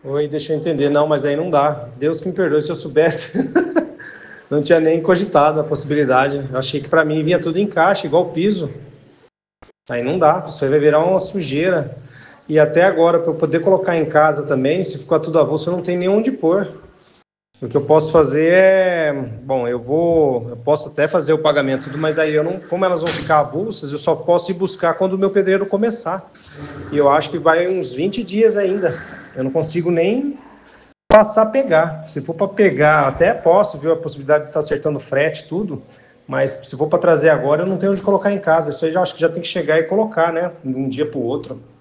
Oi, deixa eu entender. Não, mas aí não dá. Deus que me perdoe se eu soubesse. Não tinha nem cogitado a possibilidade. Eu achei que para mim vinha tudo em caixa, igual piso. Aí não dá, isso aí vai virar uma sujeira. E até agora, para eu poder colocar em casa também, se ficar tudo avulso, eu não tenho nem onde pôr. O que eu posso fazer é, bom, eu posso até fazer o pagamento, tudo, mas aí eu não, como elas vão ficar avulsas, eu só posso ir buscar quando o meu pedreiro começar. E eu acho que vai uns 20 dias ainda. Eu não consigo nem passar a pegar. Se for para pegar, até posso, viu, a possibilidade de estar acertando frete, tudo, mas se for para trazer agora, eu não tenho onde colocar em casa. Isso aí eu acho que já tem que chegar e colocar, né, de um dia para o outro.